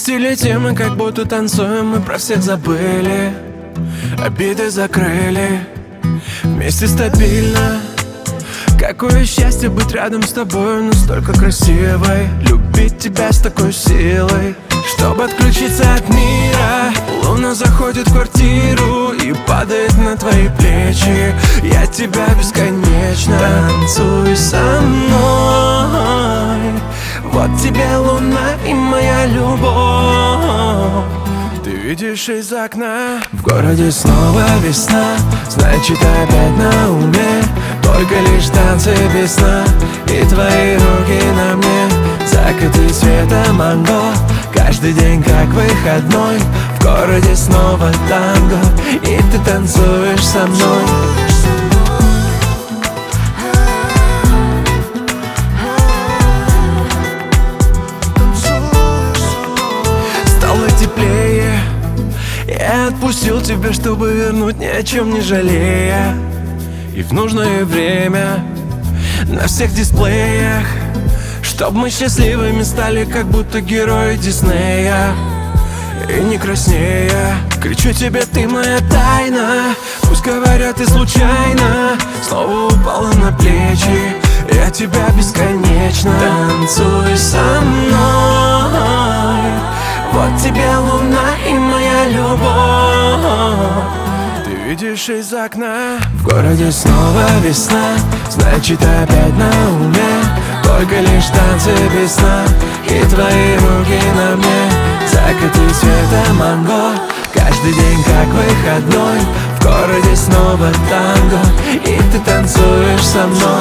Вместе летим и как будто танцуем, мы про всех забыли, обиды закрыли. Вместе стабильно. Какое счастье быть рядом с тобой, настолько красивой, любить тебя с такой силой. Чтобы отключиться от мира, луна заходит в квартиру и падает на твои плечи. Я тебя бесконечно танцуй со мной. Вот тебе луна и моя любовь. Ты видишь из окна, в городе снова весна, значит опять на уме только лишь танцы без сна. И твои руки на мне, закаты цвета манго. Каждый день как выходной, в городе снова танго, и ты танцуешь со мной. Стало теплее, я отпустил тебя, чтобы вернуть, ни о чем не жалея. И в нужное время на всех дисплеях, чтоб мы счастливыми стали, как будто герои Диснея. И не краснея, кричу тебе, ты моя тайна. Пусть говорят, ты случайно снова упала на плечи. Я тебя бесконечно танцуй со мной. Вот тебе луна и моя любовь. Ты видишь из окна, в городе снова весна, значит опять на уме только лишь танцы без сна. И твои руки на мне, закаты цвета манго. Каждый день как выходной, в городе снова танго, и ты танцуешь со мной.